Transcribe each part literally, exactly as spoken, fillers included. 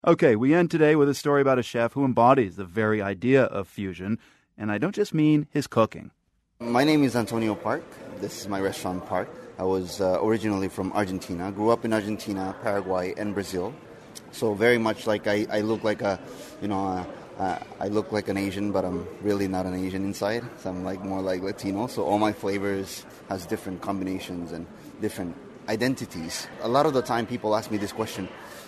Okay, we end today with a story about a chef who embodies the very idea of fusion, and I don't just mean his cooking. My name is Antonio Park. This is my restaurant, Park. I was uh, originally from Argentina. Grew up in Argentina, Paraguay, and Brazil. So very much like I, I look like a, you know, a, Uh, I look like an Asian, but I'm really not an Asian inside. So I'm like more like Latino. So all my flavors has different combinations and different identities. A lot of the time, people ask me this question: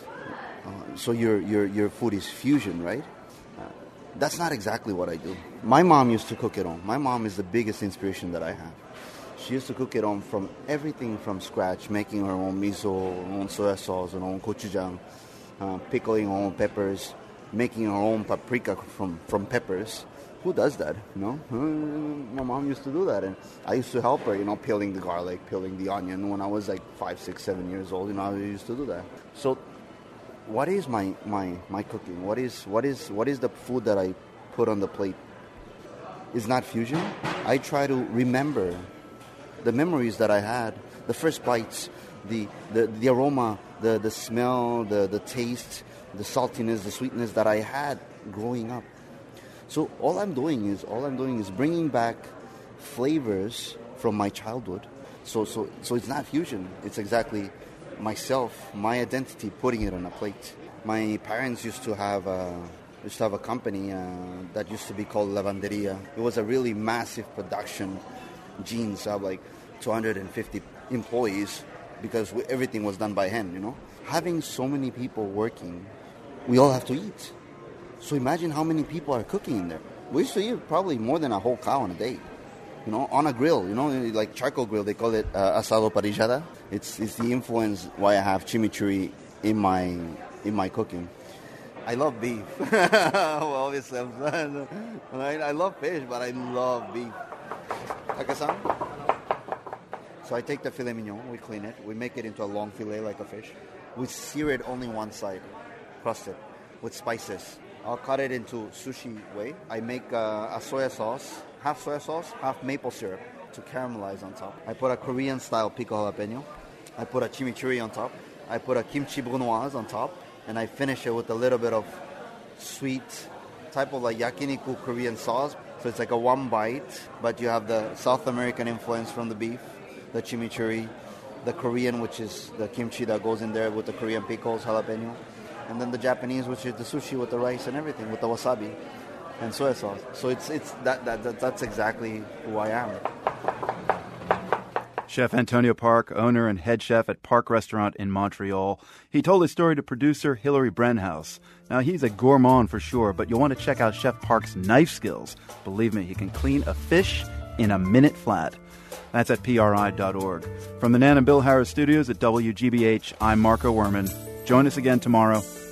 uh, "So your your your food is fusion, right?" Uh, that's not exactly what I do. My mom used to cook it on. My mom is the biggest inspiration that I have. She used to cook it on from everything from scratch, making her own miso, her own soy sauce, her own gochujang, uh, pickling her own peppers, making our own paprika from, from peppers. Who does that, you know? My mom used to do that, and I used to help her, you know, peeling the garlic, peeling the onion. When I was like five, six, seven years old, you know, I used to do that. So, what is my, my, my cooking? What is what is what is the food that I put on the plate? It's not fusion. I try to remember the memories that I had, the first bites, the the, the aroma, the, the smell, the, the taste, the saltiness, the sweetness that I had growing up. So all I'm doing is all I'm doing is bringing back flavors from my childhood. So so so it's not fusion. It's exactly myself, my identity, putting it on a plate. My parents used to have a, used to have a company uh, that used to be called Lavanderia. It was a really massive production. Jeans have like two hundred fifty employees because we, everything was done by hand. You know, having so many people working. We all have to eat. So imagine how many people are cooking in there. We used to eat probably more than a whole cow in a day. You know, on a grill, you know, like charcoal grill, they call it uh, asado parrillada. It's it's the influence why I have chimichurri in my in my cooking. I love beef. Well, obviously, I'm, I, I love fish, but I love beef. Taka-san? So I take the filet mignon, we clean it, we make it into a long filet like a fish. We sear it only one side. Crusted with spices. I'll cut it into sushi way. I make uh, a soy sauce, half soy sauce, half maple syrup to caramelize on top. I put a Korean style pico jalapeno. I put a chimichurri on top. I put a kimchi brunoise on top, and I finish it with a little bit of sweet type of like yakiniku Korean sauce. So it's like a one bite, but you have the South American influence from the beef, the chimichurri, the Korean, which is the kimchi that goes in there with the Korean pickles, jalapeno. And then the Japanese, which is the sushi with the rice and everything, with the wasabi and soy sauce. So it's it's that, that, that that's exactly who I am. Chef Antonio Park, owner and head chef at Park Restaurant in Montreal. He told his story to producer Hilary Brenhouse. Now, he's a gourmand for sure, but you'll want to check out Chef Park's knife skills. Believe me, he can clean a fish in a minute flat. That's at P R I dot org. From the Nan and Bill Harris studios at W G B H, I'm Marco Werman. Join us again tomorrow.